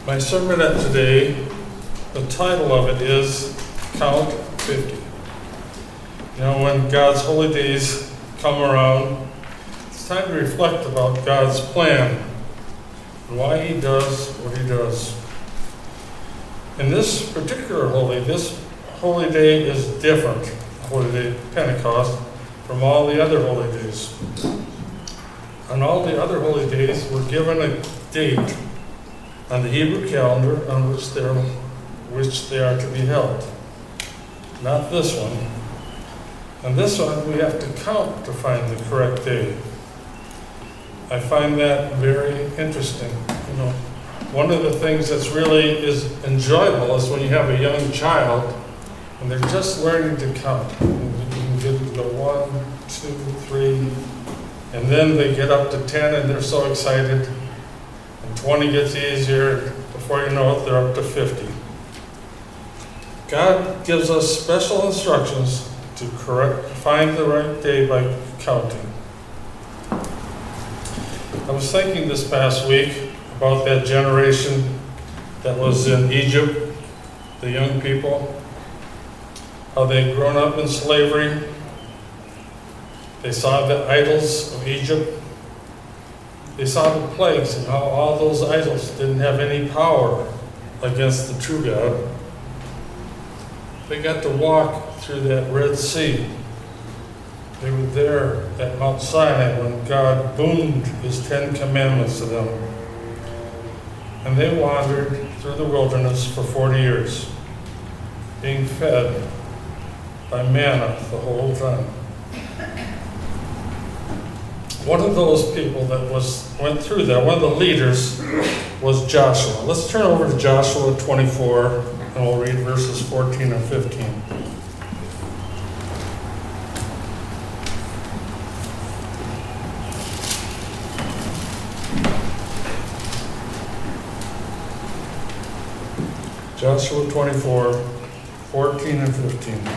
My sermon today, the title of it is Count 50. You know, when God's holy days come around, it's time to reflect about God's plan and why He does what He does. In this particular this holy day is different, the holy day of Pentecost, from all the other holy days. On all the other holy days, we're given a date on the Hebrew calendar on which they are to be held. Not this one. On this one, we have to count to find the correct day. I find that very interesting. You know, one of the things that's really is enjoyable is when you have a young child and they're just learning to count. You can get to 1, 2, 3, and then they get up to 10 and they're so excited. 20 gets easier. Before you know it, they're up to 50. God gives us special instructions to find the right day by counting. I was thinking this past week about that generation that was in Egypt, the young people, how they'd grown up in slavery. They saw the idols of Egypt. They saw the plagues and how all those idols didn't have any power against the true God. They got to walk through that Red Sea. They were there at Mount Sinai when God boomed His 10 Commandments to them. And they wandered through the wilderness for 40 years, being fed by manna the whole time. One of those people that went through that, one of the leaders, was Joshua. Let's turn over to Joshua 24, and we'll read verses 14 and 15. Joshua 24, 14 and 15.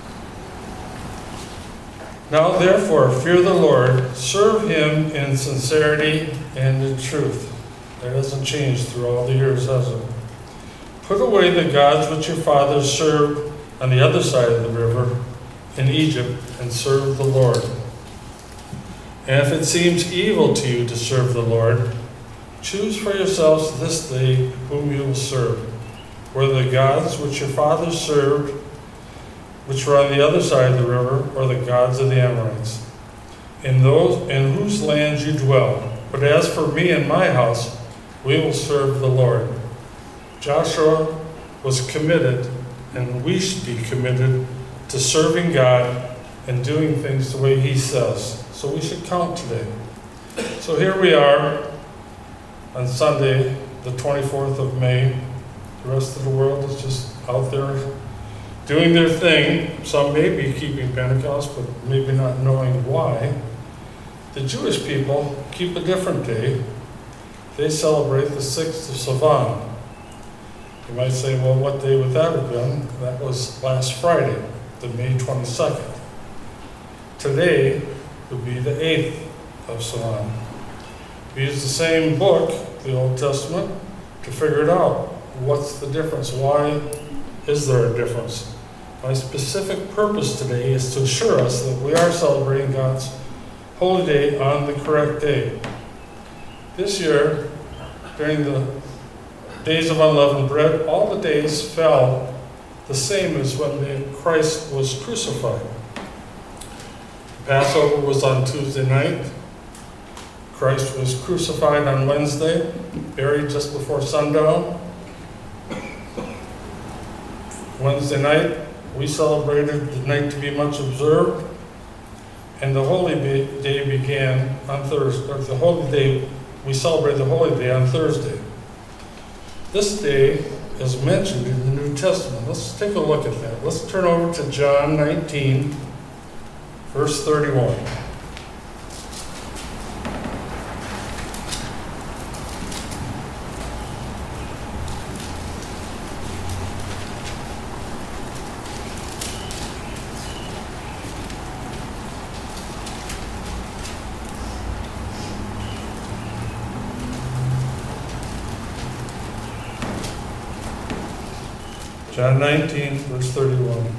Now therefore, fear the Lord, serve Him in sincerity and in truth. That hasn't changed through all the years, has it? Put away the gods which your fathers served on the other side of the river in Egypt, and serve the Lord. And if it seems evil to you to serve the Lord, choose for yourselves this day whom you will serve, whether the gods which your fathers served, which were on the other side of the river, or the gods of the Amorites, in whose lands you dwell. But as for me and my house, we will serve the Lord. Joshua was committed, and we should be committed to serving God and doing things the way He says. So we should count today. So here we are on Sunday, the 24th of May. The rest of the world is just out there doing their thing. Some may be keeping Pentecost, but maybe not knowing why. The Jewish people keep a different day. They celebrate the 6th of Sivan. You might say, well, what day would that have been? That was last Friday, the May 22nd. Today would be the 8th of Sivan. We use the same book, the Old Testament, to figure it out. What's the difference? Why is there a difference? My specific purpose today is to assure us that we are celebrating God's holy day on the correct day. This year, during the days of unleavened bread, all the days fell the same as when Christ was crucified. Passover was on Tuesday night. Christ was crucified on Wednesday, buried just before sundown. Wednesday night, we celebrated the night to be much observed, and the holy day began on Thursday. We celebrate the holy day on Thursday. This day is mentioned in the New Testament. Let's take a look at that. Let's turn over to John 19, verse 31. John 19, verse 31.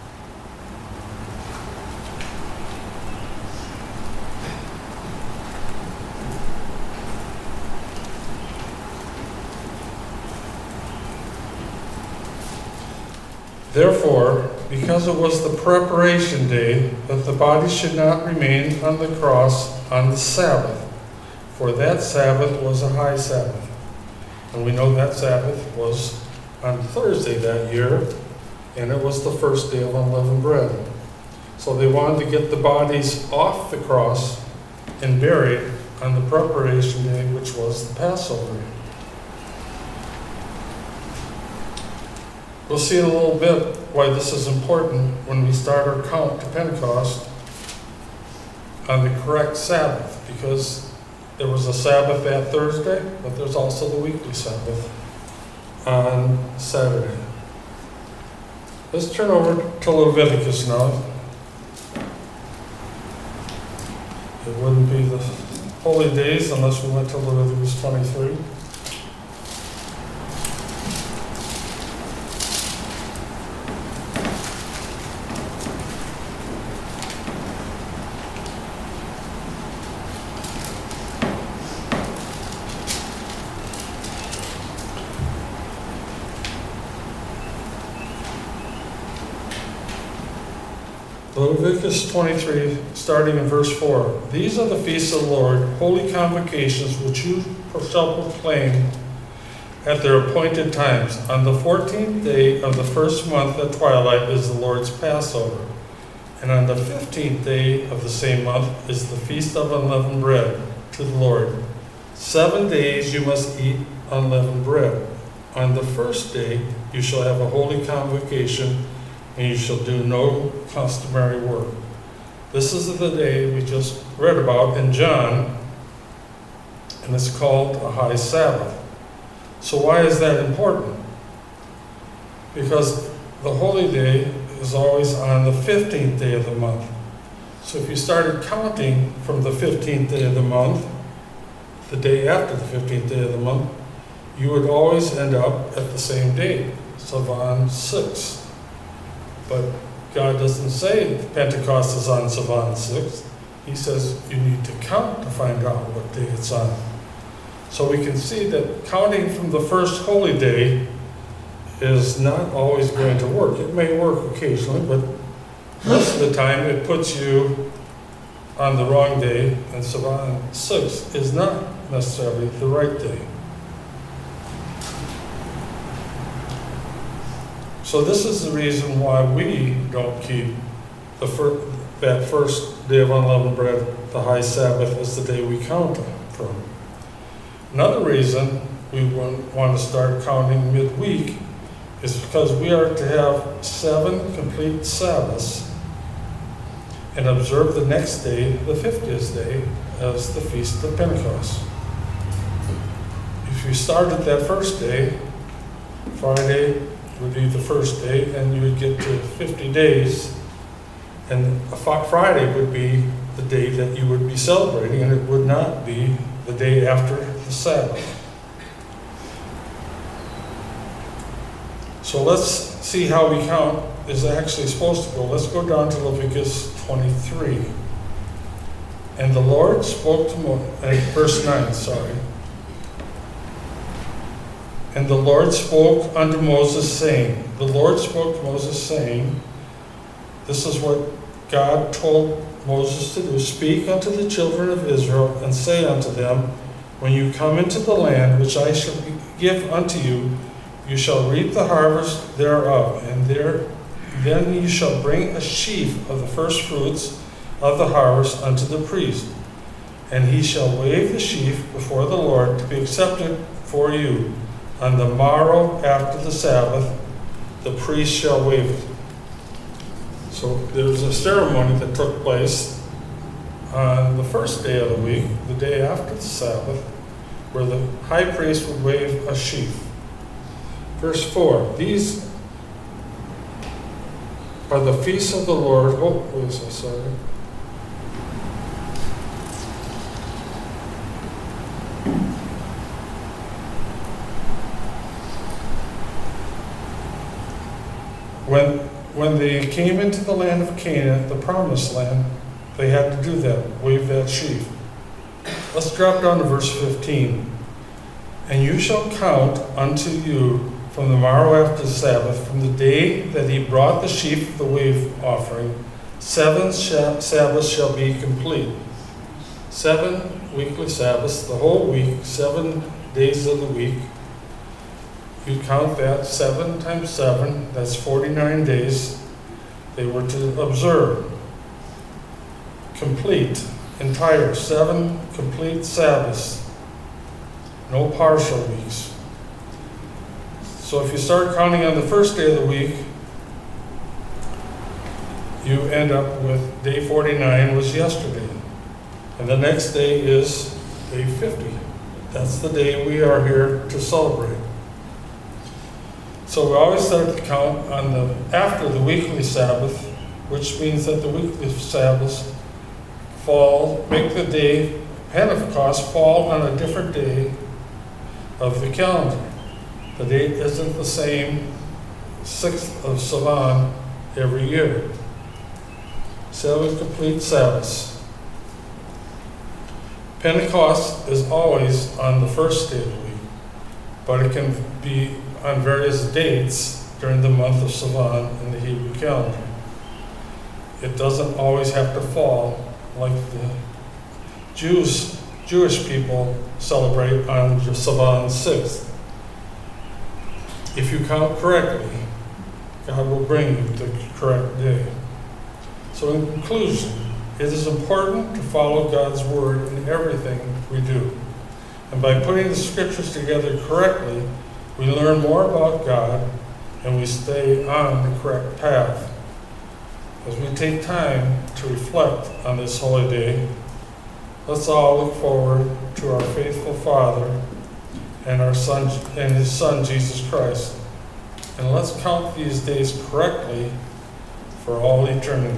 Therefore, because it was the preparation day, that the body should not remain on the cross on the Sabbath, for that Sabbath was a high Sabbath. And we know that Sabbath was on Thursday that year, and it was the first day of unleavened bread. So they wanted to get the bodies off the cross and buried on the preparation day, which was the Passover. We'll see in a little bit why this is important when we start our count to Pentecost on the correct Sabbath, because there was a Sabbath that Thursday, but there's also the weekly Sabbath on Saturday. Let's turn over to Leviticus now. It wouldn't be the holy days unless we went to Leviticus 23. Leviticus 23, starting in verse 4. These are the feasts of the Lord, holy convocations, which you shall proclaim at their appointed times. On the 14th day of the first month at twilight is the Lord's Passover. And on the 15th day of the same month is the feast of unleavened bread to the Lord. 7 days you must eat unleavened bread. On the first day you shall have a holy convocation, and you shall do no customary work. This is the day we just read about in John, and it's called a high Sabbath. So why is that important? Because the holy day is always on the 15th day of the month. So if you started counting from the 15th day of the month, the day after the 15th day of the month, you would always end up at the same date, Sivan 6. But God doesn't say Pentecost is on Sivan 6. He says you need to count to find out what day it's on. So we can see that counting from the first holy day is not always going to work. It may work occasionally, but most of the time it puts you on the wrong day, and Sivan 6 is not necessarily the right day. So this is the reason why we don't keep that first day of unleavened bread, the high Sabbath, as the day we count from. Another reason we want to start counting midweek is because we are to have 7 complete Sabbaths and observe the next day, the 50th day, as the Feast of Pentecost. If you started that first day, Friday would be the first day, and you would get to 50 days, and Friday would be the day that you would be celebrating, and it would not be the day after the Sabbath. So let's see how we count is actually supposed to go. Let's go down to Leviticus 23. And the Lord spoke to Moses, verse 9, sorry. And the Lord spoke unto Moses, saying, the Lord spoke to Moses, saying, this is what God told Moses to do. Speak unto the children of Israel, and say unto them, when you come into the land which I shall give unto you, you shall reap the harvest thereof, and then you shall bring a sheaf of the first fruits of the harvest unto the priest. And he shall wave the sheaf before the Lord to be accepted for you. On the morrow after the Sabbath, the priest shall wave it. So there was a ceremony that took place on the first day of the week, the day after the Sabbath, where the high priest would wave a sheaf. Verse 4, these are the feasts of the Lord. Oh, wait a second, sorry. when they came into the land of Canaan, the promised land, they had to do that, wave that sheaf. Let's drop down to verse 15. And you shall count unto you from the morrow after the Sabbath, from the day that he brought the sheaf of the wave offering, 7 Sabbaths shall be complete. 7 weekly Sabbaths, the whole week, 7 days of the week. You count that 7 times 7, that's 49 days they were to observe. Complete, entire 7 complete Sabbaths, no partial weeks. So if you start counting on the first day of the week, you end up with day 49 was yesterday. And the next day is day 50. That's the day we are here to celebrate. So we always start to count on after the weekly Sabbath, which means that the weekly Sabbaths make the day Pentecost fall on a different day of the calendar. The date isn't the same 6th of Sivan every year. 7 complete Sabbaths. Pentecost is always on the first day of the week, but it can be on various dates during the month of Sivan in the Hebrew calendar. It doesn't always have to fall like the Jewish people celebrate on Sivan 6th. If you count correctly, God will bring you the correct day. So in conclusion, it is important to follow God's word in everything we do. And by putting the scriptures together correctly, we learn more about God and we stay on the correct path. As we take time to reflect on this holy day, let's all look forward to our faithful Father and His Son, Jesus Christ. And let's count these days correctly for all eternity.